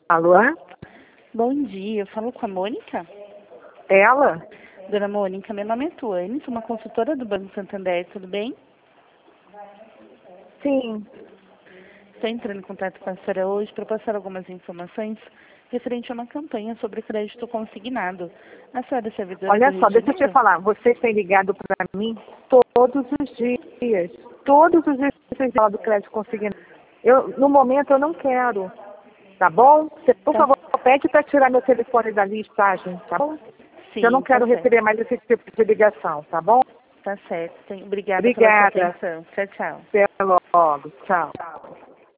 Alô? Bom dia, eu falo com a Mônica. Ela? Dona Mônica, meu nome é Tuane, sou uma consultora do Banco Santander, tudo bem? Sim. Estou entrando em contato com a senhora hoje para passar algumas informações referente a uma campanha sobre crédito consignado. A senhora é servidora Olha do só, Rio de deixa eu te Janeiro? falar. Vocês têm ligado para mim todos os dias. Todos os dias vocês falam do crédito consignado. No momento, eu não quero. Tá bom? Você, por Tá, favor, pede para tirar meu telefone da listagem, tá bom? Eu não sim, tá quero certo. receber mais esse tipo de ligação, tá bom? Tá certo. Obrigada pela sua Obrigada. atenção. Tchau, tchau. Até logo. Tchau.